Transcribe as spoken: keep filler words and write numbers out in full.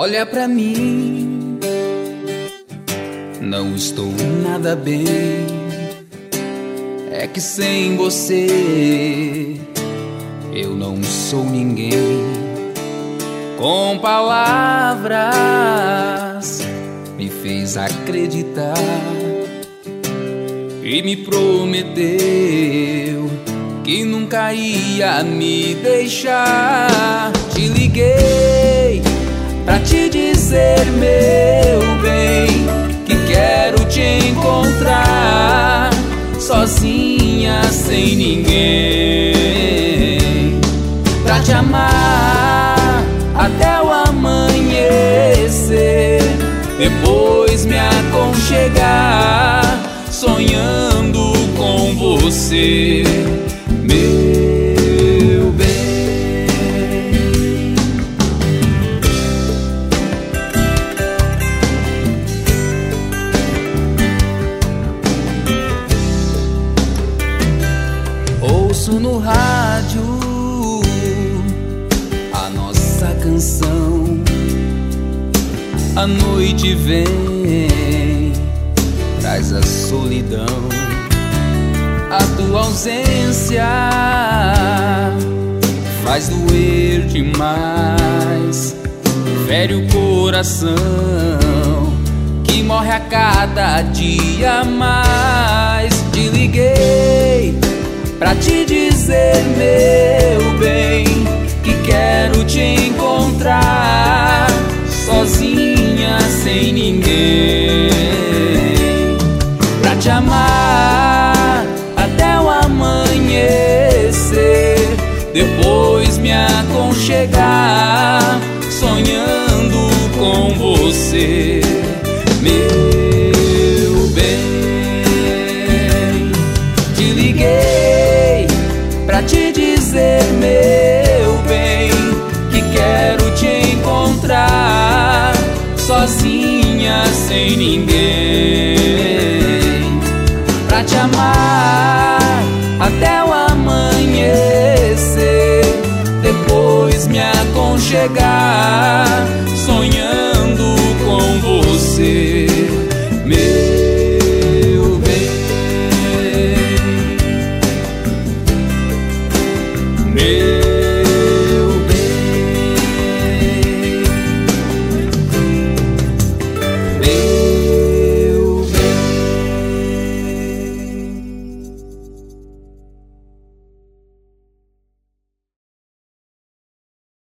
Olha pra mim, não estou nada bem. É que sem você eu não sou ninguém. Com palavras me fez acreditar e me prometeu que nunca ia me deixar. Te liguei pra te dizer, meu bem, que quero te encontrar sozinha, sem ninguém, pra te amar até o amanhecer, depois me aconchegar sonhando com você, meu bem. Ouço no rádio a nossa canção. A noite vem, traz a solidão. A tua ausência faz doer demais, fere o coração que morre a cada dia mais. Te liguei pra te dizer, meu bem, que quero te encontrar sozinha, sem ninguém, pra te amar até o amanhecer, depois me aconchegar sonhando com você, meu bem. Te liguei pra te dizer, meu bem, que quero te encontrar sozinha, sem ninguém,